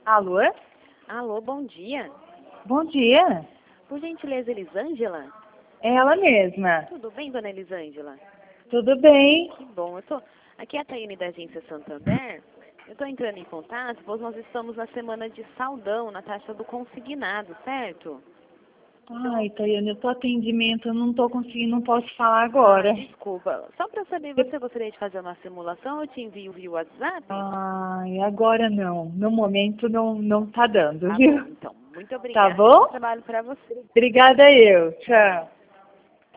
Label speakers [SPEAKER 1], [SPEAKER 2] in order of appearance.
[SPEAKER 1] Alô?
[SPEAKER 2] Alô, bom dia.
[SPEAKER 1] Bom dia.
[SPEAKER 2] Por gentileza, Elisângela?
[SPEAKER 1] É ela mesma.
[SPEAKER 2] Tudo bem, dona Elisângela?
[SPEAKER 1] Tudo bem?
[SPEAKER 2] Que bom. Aqui é a Taiane da Agência Santander. Eu estou entrando em contato, pois nós estamos na semana de saldão, na taxa do consignado, certo?
[SPEAKER 1] Ai, Tayane, eu tô atendimento, eu não tô conseguindo, não posso falar agora.
[SPEAKER 2] Desculpa. Só para saber, você gostaria de fazer uma simulação? Eu te envio via WhatsApp?
[SPEAKER 1] Ai, agora não. No momento não tá dando,
[SPEAKER 2] Tá
[SPEAKER 1] viu?
[SPEAKER 2] bom, então. Muito
[SPEAKER 1] Tá
[SPEAKER 2] obrigada. Bom
[SPEAKER 1] bom?
[SPEAKER 2] trabalho para você.
[SPEAKER 1] Obrigada eu. Tchau.